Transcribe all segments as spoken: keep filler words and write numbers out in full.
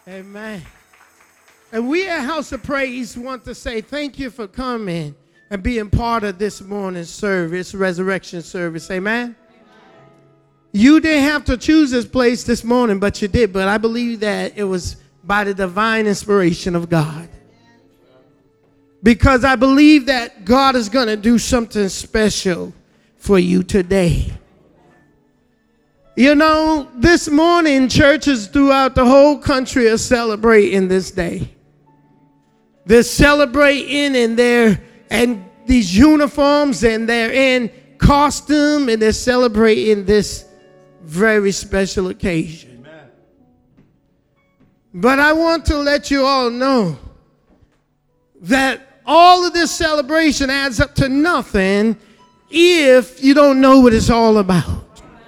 Amen. And we at House of Praise want to say thank you for coming and being part of this morning's service, resurrection service. Amen. Amen. You didn't have to choose this place this morning, but you did. But I believe that it was by the divine inspiration of God. Because I believe that God is going to do something special for you today. You know, this morning, churches throughout the whole country are celebrating this day. They're celebrating and they're in these uniforms and they're in costume and they're celebrating this very special occasion. Amen. But I want to let you all know that all of this celebration adds up to nothing if you don't know what it's all about.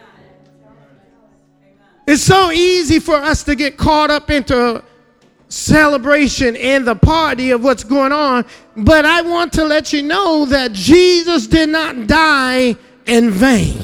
It's so easy for us to get caught up into celebration and the party of what's going on. But I want to let you know that Jesus did not die in vain.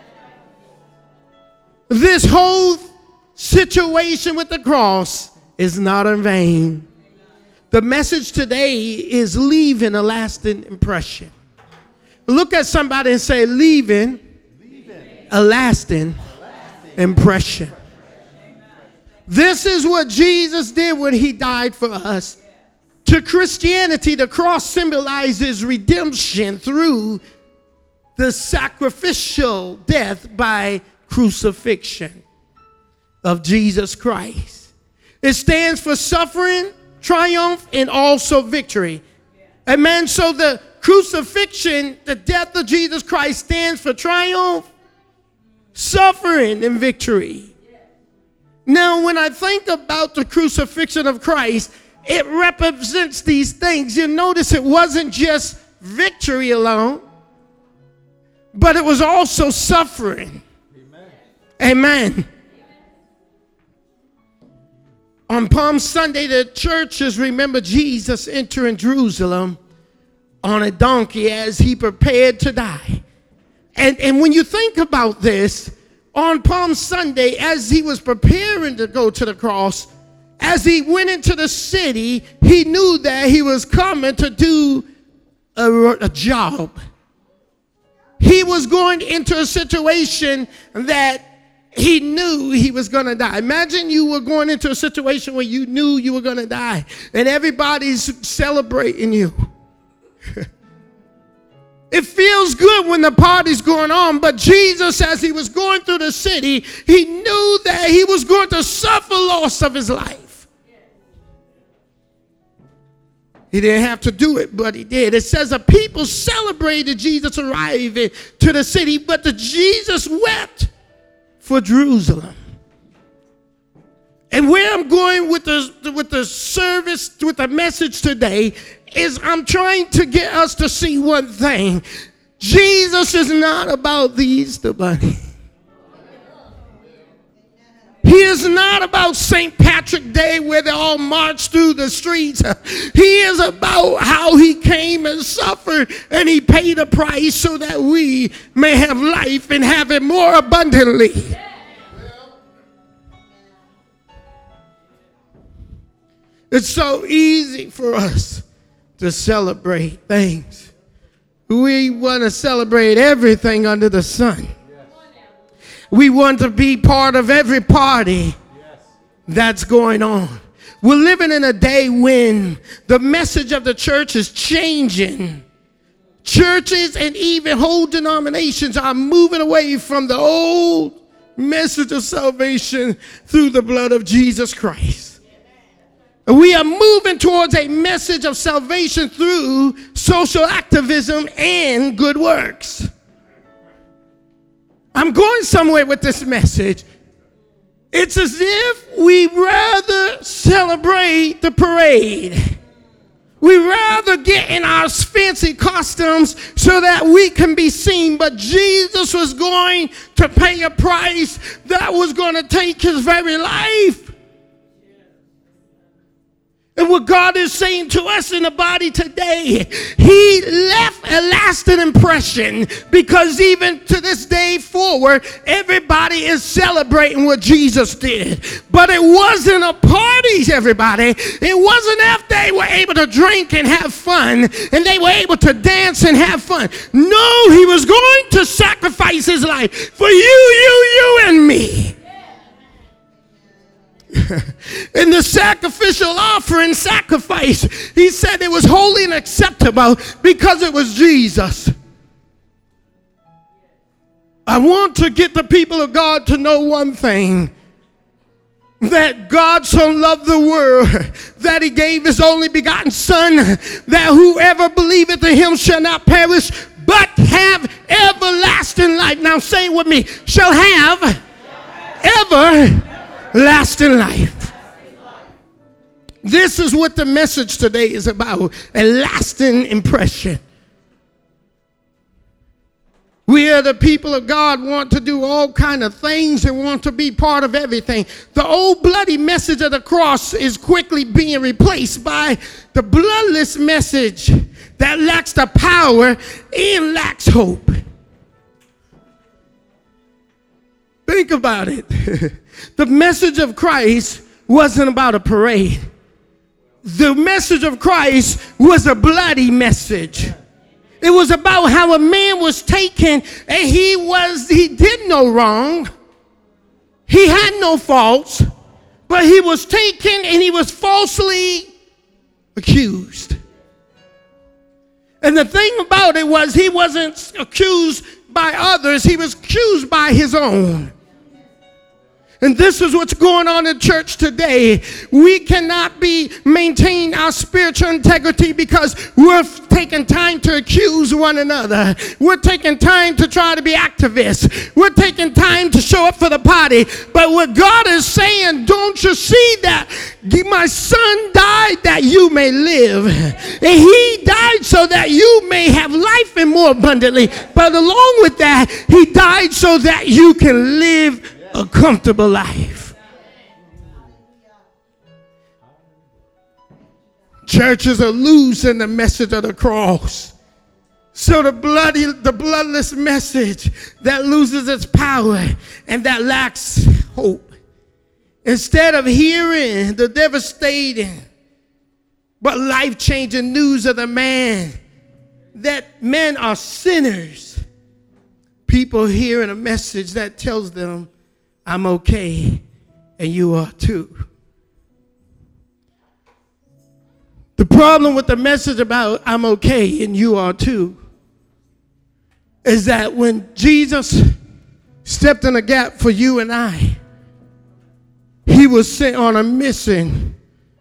This whole situation with the cross is not in vain. The message today is leaving a lasting impression. Look at somebody and say, leaving, leaving. a lasting impression. This is what Jesus did when he died for us. To Christianity, the cross symbolizes redemption through the sacrificial death by crucifixion of Jesus Christ. It stands for suffering, triumph, and also victory. Amen. So the crucifixion, the death of Jesus Christ, stands for triumph, suffering, and victory. Now, when I think about the crucifixion of Christ, it represents these things. You notice it wasn't just victory alone, but it was also suffering. Amen. Amen. On Palm Sunday, the churches remember Jesus entering Jerusalem on a donkey as he prepared to die. And, and when you think about this, on Palm Sunday, as he was preparing to go to the cross, as he went into the city, he knew that he was coming to do a, a job. He was going into a situation that he knew he was going to die. Imagine you were going into a situation where you knew you were going to die, and everybody's celebrating you. It feels good when the party's going on, but Jesus, as he was going through the city, he knew that he was going to suffer loss of his life. He didn't have to do it, but he did. It says the people celebrated Jesus arriving to the city, but the Jesus wept for Jerusalem. And where I'm going with the, with the service, with the message today, is I'm trying to get us to see one thing. Jesus is not about the Easter Bunny. He is not about Saint Patrick's Day where they all march through the streets. He is about how he came and suffered and he paid a price so that we may have life and have it more abundantly. It's so easy for us to celebrate things. We want to celebrate everything under the sun. We want to be part of every party that's going on. We're living in a day when the message of the church is changing. Churches and even whole denominations are moving away from the old message of salvation through the blood of Jesus Christ. We are moving towards a message of salvation through social activism and good works. I'm going somewhere with this message. It's as if we rather celebrate the parade. We rather get in our fancy costumes so that we can be seen. But Jesus was going to pay a price that was going to take his very life. And what God is saying to us in the body today, he left a lasting impression, because even to this day forward, everybody is celebrating what Jesus did. But it wasn't a party, everybody. It wasn't if they were able to drink and have fun and they were able to dance and have fun. No, he was going to sacrifice his life for you, you, you, and me. In the sacrificial offering sacrifice, he said it was holy and acceptable because it was Jesus. I want to get the people of God to know one thing, that God so loved the world that he gave his only begotten Son, that whoever believeth in him shall not perish but have everlasting life. Now say it with me, shall have ever lasting life. This is what the message today is about, a lasting impression. We are the people of God, want to do all kind of things and want to be part of everything. The old bloody message of the cross is quickly being replaced by the bloodless message that lacks the power and lacks hope. Think about it. The message of Christ wasn't about a parade. The message of Christ was a bloody message. It was about how a man was taken and he was, he did no wrong. He had no faults, but he was taken and he was falsely accused. And the thing about it was, he wasn't accused by others, he was accused by his own. And this is what's going on in church today. We cannot be maintain our spiritual integrity because we're taking time to accuse one another. We're taking time to try to be activists. We're taking time to show up for the party. But what God is saying, don't you see that my Son died that you may live, and he died so that you may have life and more abundantly. But along with that, he died so that you can live a comfortable life. Churches are losing the message of the cross. So the bloody, the bloodless message that loses its power and that lacks hope. Instead of hearing the devastating but life-changing news of the man that men are sinners, people hearing a message that tells them, I'm okay, and you are too. The problem with the message about I'm okay and you are too is that when Jesus stepped in a gap for you and I, he was sent on a mission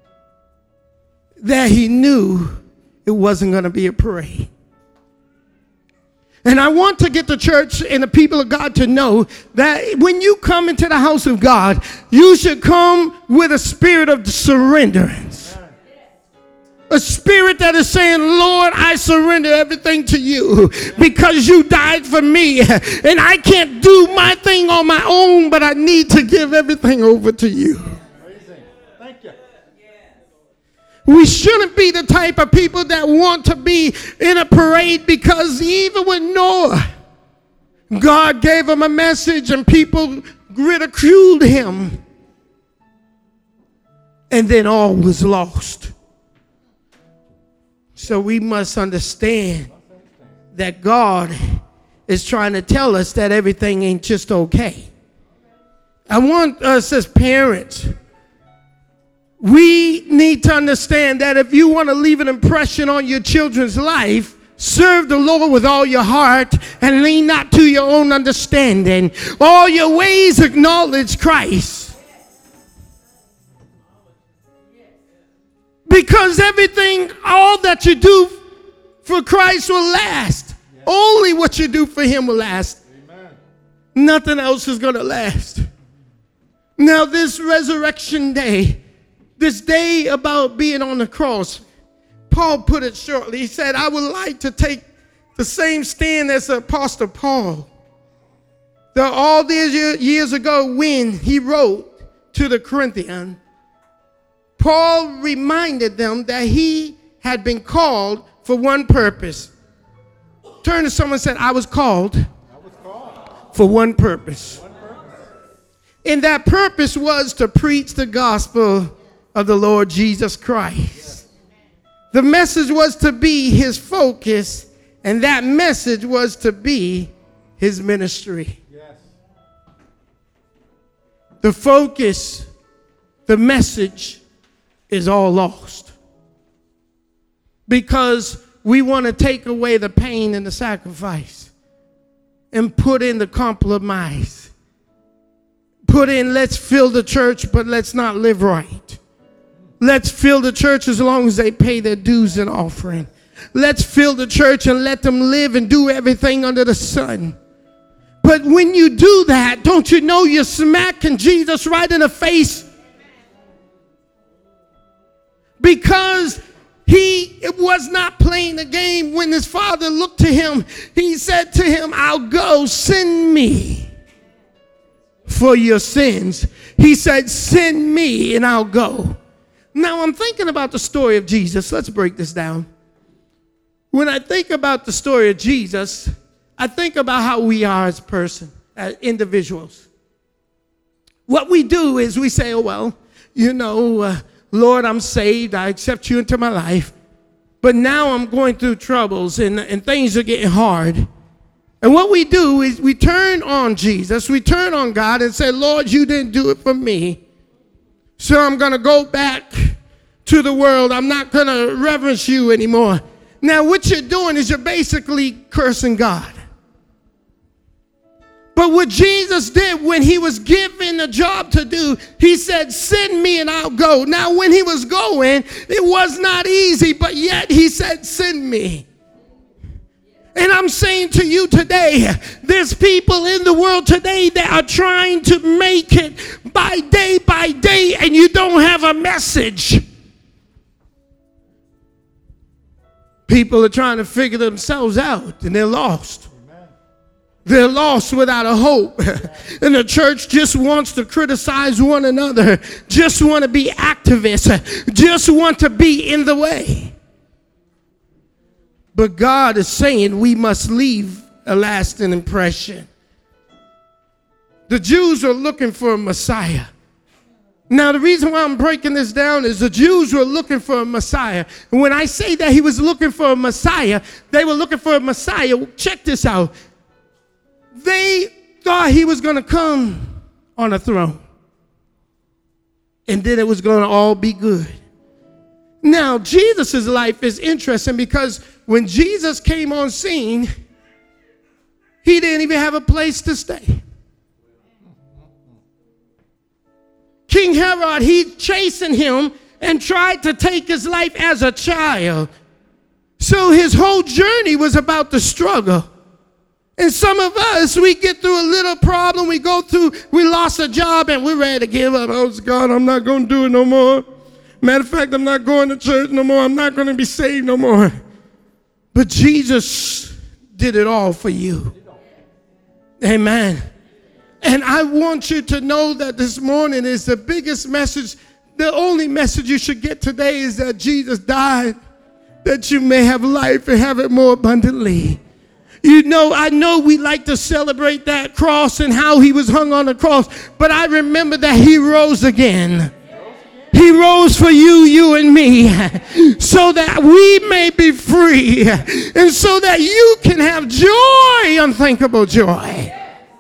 that he knew it wasn't going to be a parade. And I want to get the church and the people of God to know that when you come into the house of God, you should come with a spirit of surrenderance. A spirit that is saying, Lord, I surrender everything to you because you died for me. And I can't do my thing on my own, but I need to give everything over to you. Thank you. We shouldn't be the type of people that want to be in a parade, because even with Noah, God gave him a message and people ridiculed him. And then all was lost. So we must understand that God is trying to tell us that everything ain't just okay. I want us as parents, we need to understand that if you want to leave an impression on your children's life, serve the Lord with all your heart and lean not to your own understanding. All your ways acknowledge Christ. Because everything, all that you do for Christ will last. Only what you do for him will last. Amen. Nothing else is going to last. Now this resurrection day, this day about being on the cross, Paul put it shortly. He said, I would like to take the same stand as the Apostle Paul. That all these years ago when he wrote to the Corinthians, Paul reminded them that he had been called for one purpose. Turn to someone and say, I was called, I was called. for one purpose. One purpose. And that purpose was to preach the gospel of the Lord Jesus Christ. Yes. The message was to be his focus, and that message was to be his ministry. Yes. The focus, the message is all lost. Because we want to take away the pain and the sacrifice and put in the compromise. Put in, let's fill the church, but let's not live right. Let's fill the church as long as they pay their dues and offering. Let's fill the church and let them live and do everything under the sun. But when you do that, don't you know you're smacking Jesus right in the face? Because he was not playing the game. When his father looked to him, he said to him, I'll go, send me for your sins. He said, send me and I'll go. Now I'm thinking about the story of Jesus. Let's break this down. When I think about the story of Jesus, I think about how we are as a person, as individuals. What we do is we say, oh, well, you know, uh, Lord, I'm saved. I accept you into my life. But now I'm going through troubles and, and things are getting hard. And what we do is we turn on Jesus. We turn on God and say, Lord, you didn't do it for me. So I'm going to go back to the world. I'm not going to reverence you anymore. Now, what you're doing is you're basically cursing God. But what Jesus did when he was given a job to do, he said, send me and I'll go. Now, when he was going, it was not easy, but yet he said, send me. And I'm saying to you today, there's people in the world today that are trying to make it by day by day, and you don't have a message. People are trying to figure themselves out, and they're lost. They're lost without a hope. And the church just wants to criticize one another, just want to be activists, just want to be in the way. But God is saying we must leave a lasting impression. The Jews are looking for a Messiah. Now, the reason why I'm breaking this down is the Jews were looking for a Messiah. And when I say that he was looking for a Messiah, they were looking for a Messiah. Check this out. They thought he was going to come on a throne. And then it was going to all be good. Now, Jesus' life is interesting because when Jesus came on scene, he didn't even have a place to stay. King Herod, he chasing him and tried to take his life as a child. So his whole journey was about the struggle. And some of us, we get through a little problem, we go through, we lost a job and we're ready to give up. Oh, God, I'm not going to do it no more. Matter of fact, I'm not going to church no more. I'm not going to be saved no more. But Jesus did it all for you. Amen. And I want you to know that this morning is the biggest message. The only message you should get today is that Jesus died, that you may have life and have it more abundantly. You know, I know we like to celebrate that cross and how he was hung on the cross, but I remember that he rose again. He rose for you, you and me, so that we may be free and so that you can have joy, unthinkable joy.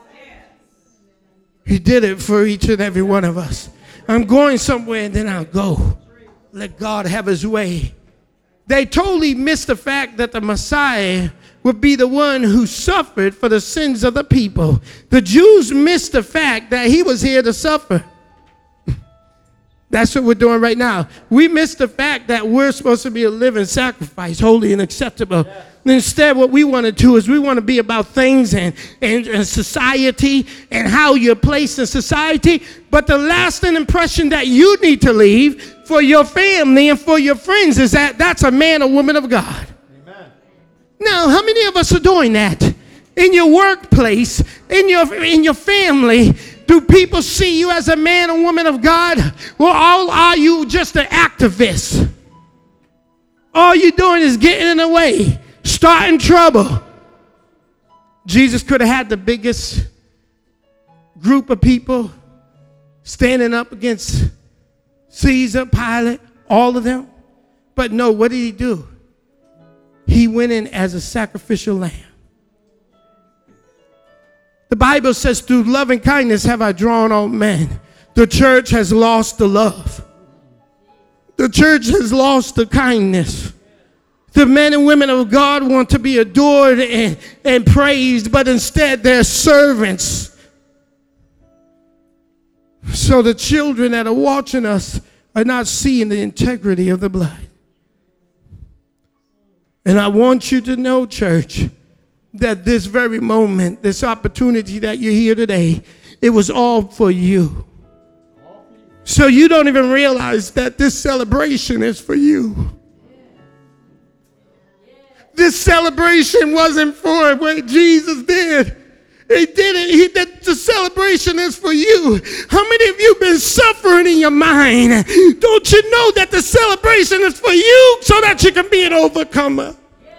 He did it for each and every one of us. I'm going somewhere and then I'll go. Let God have his way. They totally missed the fact that the Messiah would be the one who suffered for the sins of the people. The Jews missed the fact that he was here to suffer. That's what we're doing right now. We miss the fact that we're supposed to be a living sacrifice, holy and acceptable. Yeah. Instead, what we want to do is we want to be about things and, and, and society and how you're placed in society. But the lasting impression that you need to leave for your family and for your friends is that that's a man or woman of God. Amen. Now, how many of us are doing that? In your workplace, in your, in your family, Do people see you as a man or woman of God? Or all are you just an activist? All you're doing is getting in the way, starting trouble. Jesus could have had the biggest group of people standing up against Caesar, Pilate, all of them. But no, what did he do? He went in as a sacrificial lamb. The Bible says, through loving kindness have I drawn all men. The church has lost the love. The church has lost the kindness. The men and women of God want to be adored and, and praised, but instead they're servants. So the children that are watching us are not seeing the integrity of the blood. And I want you to know, church, that this very moment, this opportunity that you're here today, it was all for you. So you don't even realize that this celebration is for you. This celebration wasn't for what Jesus did. He did it. He did. The celebration is for you. How many of you been suffering in your mind? Don't you know that the celebration is for you so that you can be an overcomer?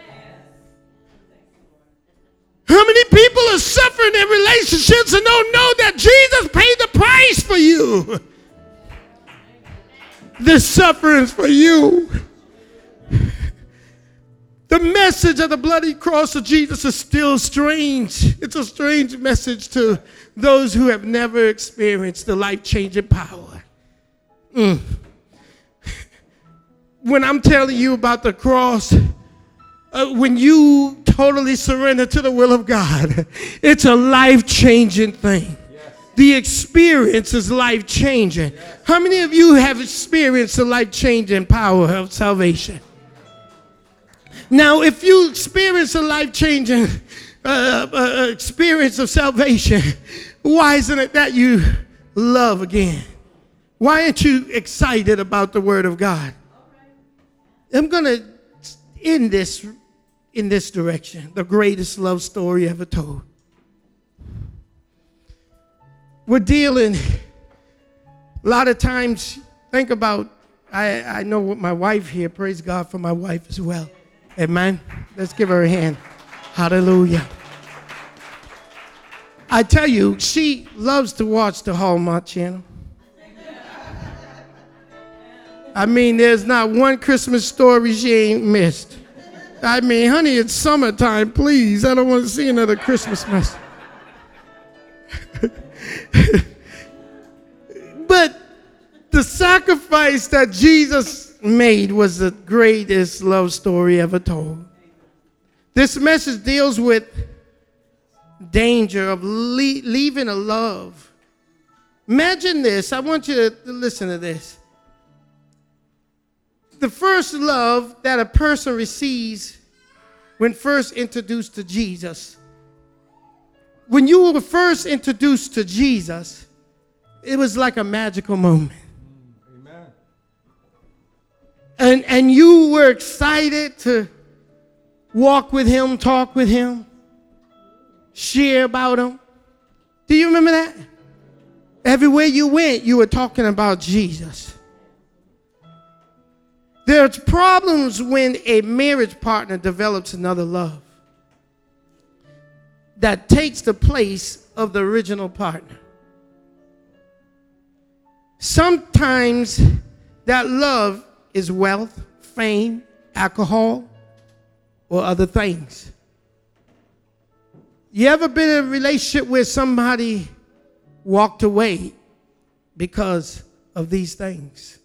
How many people are suffering in relationships and don't know that Jesus paid the price for you? This suffering is for you. The message of the bloody cross of Jesus is still strange. It's a strange message to those who have never experienced the life-changing power. Mm. When I'm telling you about the cross, uh, when you totally surrender to the will of God, it's a life-changing thing. Yes. The experience is life-changing. Yes. How many of you have experienced the life-changing power of salvation? Now, if you experience a life-changing uh, uh, experience of salvation, why isn't it that you love again? Why aren't you excited about the Word of God? I'm going to end this in this direction, the greatest love story ever told. We're dealing, a lot of times, think about, I, I know what my wife here, praise God for my wife as well. Amen. Let's give her a hand. Hallelujah. I tell you, she loves to watch the Hallmark Channel. I mean, there's not one Christmas story she ain't missed. I mean, honey, it's summertime, please. I don't want to see another Christmas mess. But the sacrifice that Jesus made was the greatest love story ever told. This message deals with danger of le- leaving a love. Imagine this. I want you to listen to this. The first love that a person receives when first introduced to Jesus. When you were first introduced to Jesus, it was like a magical moment. And, and you were excited to walk with him, talk with him, share about him. Do you remember that? Everywhere you went, you were talking about Jesus. There's problems when a marriage partner develops another love that takes the place of the original partner. Sometimes that love is wealth, fame, alcohol, or other things. You ever been in a relationship where somebody walked away because of these things?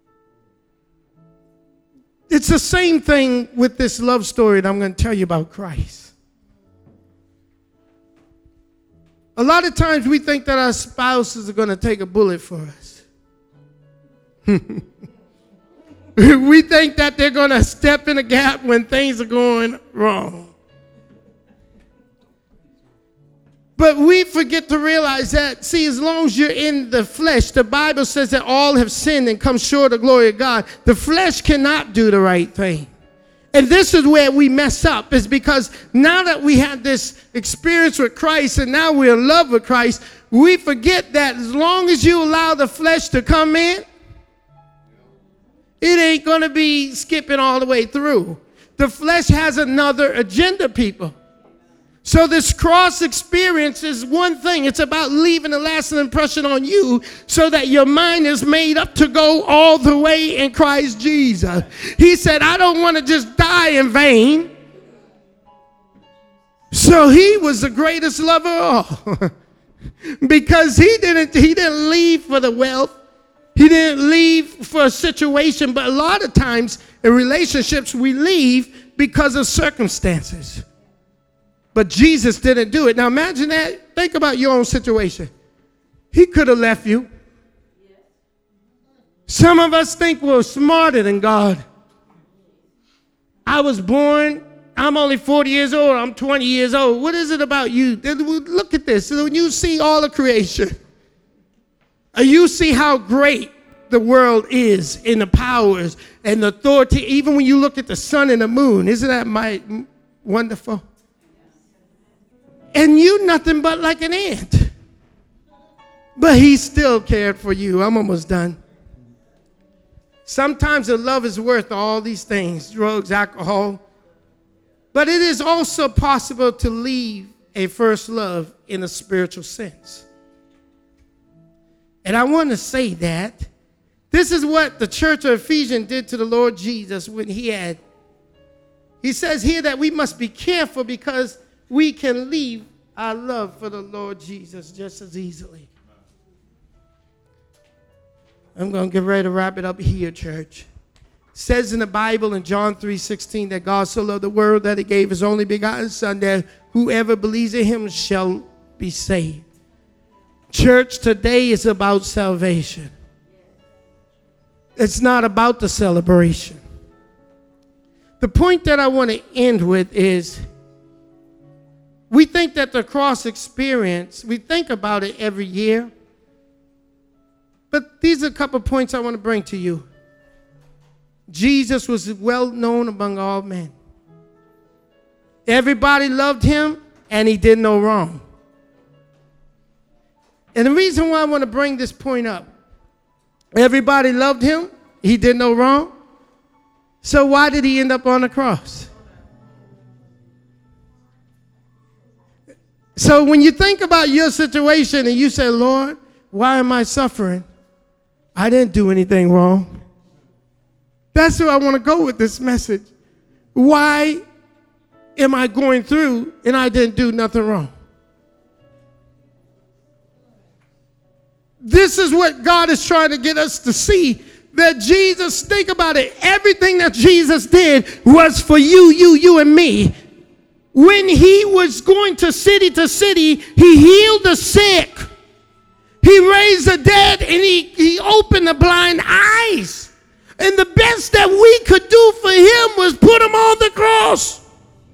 It's the same thing with this love story that I'm going to tell you about Christ. A lot of times we think that our spouses are going to take a bullet for us. We think that they're going to step in a gap when things are going wrong. But we forget to realize that, see, as long as you're in the flesh, the Bible says that all have sinned and come short of the glory of God. The flesh cannot do the right thing. And this is where we mess up, is because now that we have this experience with Christ and now we're in love with Christ, we forget that as long as you allow the flesh to come in, it ain't going to be skipping all the way through. The flesh has another agenda, people. So this cross experience is one thing. It's about leaving a lasting impression on you so that your mind is made up to go all the way in Christ Jesus. He said, I don't want to just die in vain. So he was the greatest lover of all. Because he didn't, he didn't leave for the wealth. He didn't leave for a situation. But a lot of times in relationships, we leave because of circumstances. But Jesus didn't do it. Now imagine that. Think about your own situation. He could have left you. Some of us think we're smarter than God. I was born, I'm only forty years old, I'm twenty years old. What is it about you? Look at this. When you see all of creation, you see how great the world is in the powers and the authority. Even when you look at the sun and the moon, isn't that my, wonderful? And you nothing but like an ant. But he still cared for you. I'm almost done. Sometimes the love is worth all these things, drugs, alcohol. But it is also possible to leave a first love in a spiritual sense. And I want to say that this is what the church of Ephesians did to the Lord Jesus when he had. He says here that we must be careful because we can leave our love for the Lord Jesus just as easily. I'm going to get ready to wrap it up here, church. It says in the Bible in John three sixteen that God so loved the world that he gave his only begotten Son, that whoever believes in him shall be saved. Church, today is about salvation. It's not about the celebration. The point that I want to end with is we think that the cross experience, we think about it every year. But these are a couple points I want to bring to you. Jesus was well known among all men. Everybody loved him, and he did no wrong. And the reason why I want to bring this point up, everybody loved him, he did no wrong. So why did he end up on the cross? So when you think about your situation and you say, Lord, why am I suffering? I didn't do anything wrong. That's where I want to go with this message. Why am I going through and I didn't do nothing wrong? This is what God is trying to get us to see, that Jesus, think about it, everything that Jesus did was for you, you, you, and me. When he was going to city to city, he healed the sick. He raised the dead, and he, he opened the blind eyes. And the best that we could do for him was put him on the cross.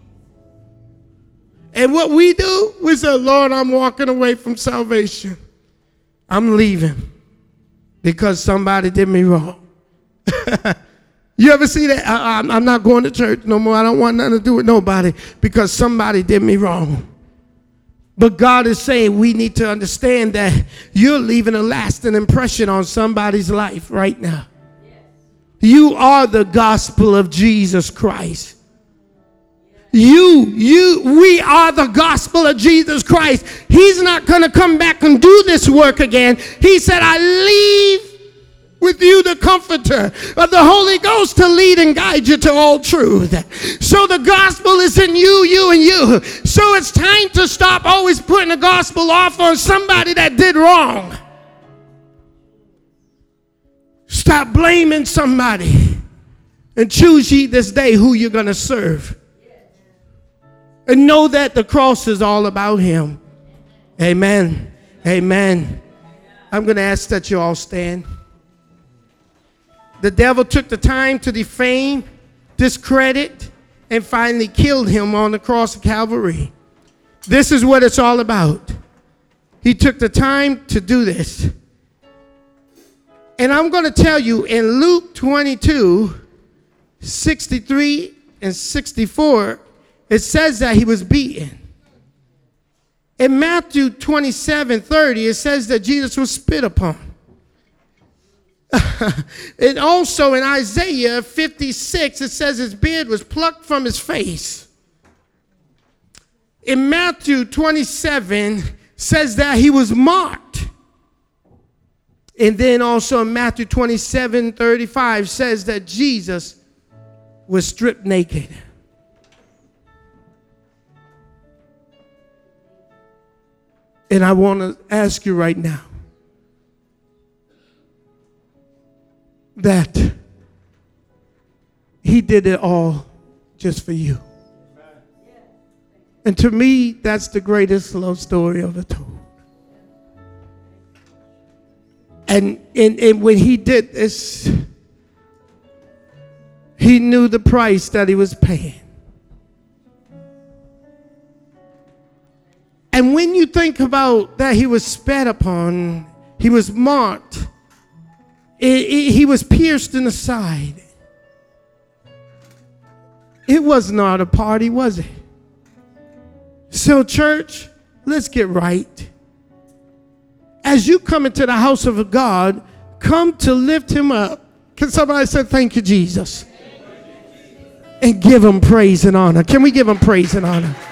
And what we do, we say, Lord, I'm walking away from salvation. I'm leaving because somebody did me wrong. You ever see that? I, I'm, I'm not going to church no more. I don't want nothing to do with nobody because somebody did me wrong. But God is saying we need to understand that you're leaving a lasting impression on somebody's life right now. You are the gospel of Jesus Christ. You, you, we are the gospel of Jesus Christ. He's not going to come back and do this work again. He said, I leave with you the comforter of the Holy Ghost to lead and guide you to all truth. So the gospel is in you, you, and you. So it's time to stop always putting the gospel off on somebody that did wrong. Stop blaming somebody and choose ye this day who you're going to serve. And know that the cross is all about him. Amen. Amen. I'm going to ask that you all stand. The devil took the time to defame, discredit, and finally killed him on the cross of Calvary. This is what it's all about. He took the time to do this. And I'm going to tell you in Luke twenty-two, sixty-three and sixty-four, it says that he was beaten. In Matthew twenty-seven thirty, it says that Jesus was spit upon. And also in Isaiah fifty-six, it says his beard was plucked from his face. In Matthew twenty-seven, says that he was mocked. And then also in Matthew twenty-seven thirty-five says that Jesus was stripped naked. And I want to ask you right now that he did it all just for you. And to me, that's the greatest love story ever told. And, and, and when he did this, he knew the price that he was paying. And when you think about that he was spat upon, he was marked, it, it, he was pierced in the side. It was not a party, was it? So church, let's get right. As you come into the house of God, come to lift him up. Can somebody say thank you, Jesus? And give him praise and honor. Can we give him praise and honor?